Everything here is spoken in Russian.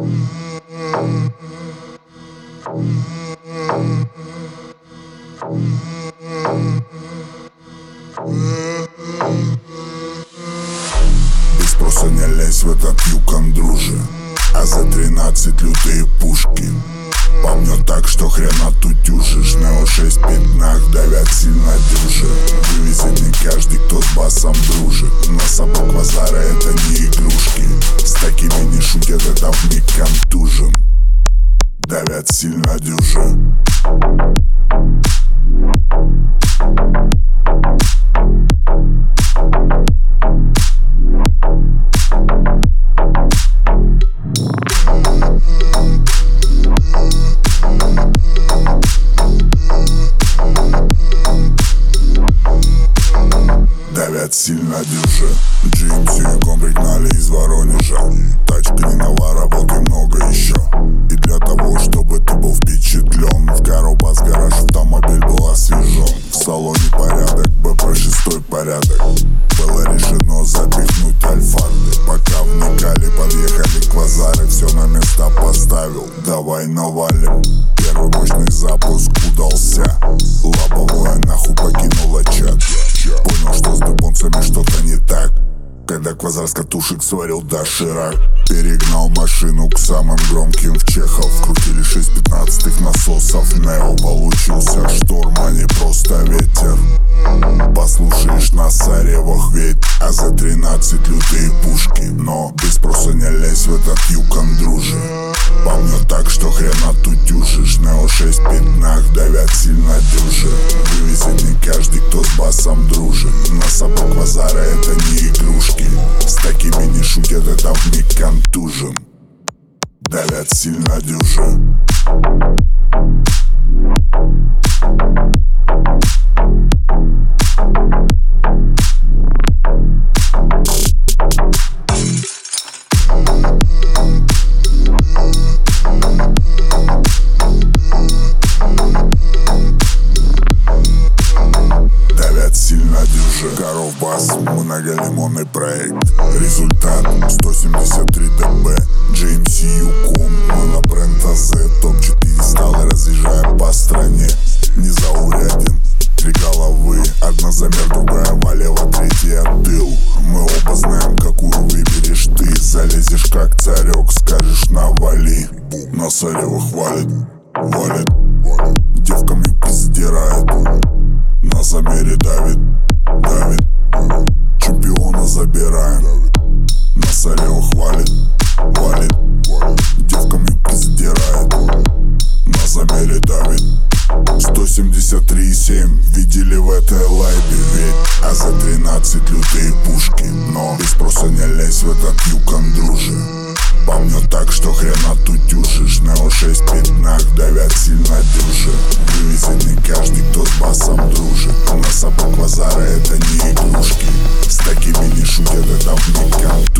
Без спроса не лезь в этот юкон, друже, а за 13 лютые пушки. По мне так, что хрена тутюжишь. Нео 6 пятнах давят сильно дюже. Вывезет не каждый, кто с басом дружит. На собой квазара это не игрушки. С такими не шутят, это вмиг контужен. Давят сильно дюже. Давят сильно дюже. GMC Юкон пригнали из Воронежа. Тачка не нова, работы много еще. И для того, чтобы ты был впечатлен, в Карабас гараж автомобиль был освежен. В салоне порядок, БП-6 порядок. Было решено запихнуть альфарды. Пока вникали, подъехали квазары, все на места поставил. Давай навалим. Первый мощный запуск удался. Лобовое нахуй покинуло чат. Понял, что с дубонцами что-то не так, когда квазар с катушек сварил доширак. Перегнал машину к самым громким в Чехов. Крутили 6 15-х насосов Нео. Получился шторм, а не просто ветер. Послушаешь на саревах ведь, а за 13 лютые пушки. Но без спроса не лезь в этот юкон, друже. По мне так, что хрена тутюжишь. Нео 6 пятнах давят сильно дюже. Вывезет не каждый, кто с басом дружит. На собой квазара это не игрушки. С такими не шутят, это вмиг контужен. Давят сильно дюже. Коров бас, многолимонный проект. Результат 173 дБ. GMC Юкон, монобренд АЗ. Топ-4 стал, разъезжая по стране. Незауряден, 3 головы. Одна замер, другая влево, третья тыл. Мы оба знаем, какую выберешь ты. Залезешь как царек, скажешь навали. На саревах валит, валит. Девкам юбки задирает. На замере давит, давит. Чемпиона забираем. На саревах валит, валит. Девкам юбки задирает. На замере давит. 173,7 видели в этой лайбе ведь, а за 13 лютые пушки. Но без спроса не лезь в этот юкон, друже. По мне так, что хрена тутюжишь. Нео 6 пятнах давят сильно дюже. Вывезет не каждый, кто с басом дружит. На собой квазара это не игрушки. С такими не шутят, это вмиг контужен.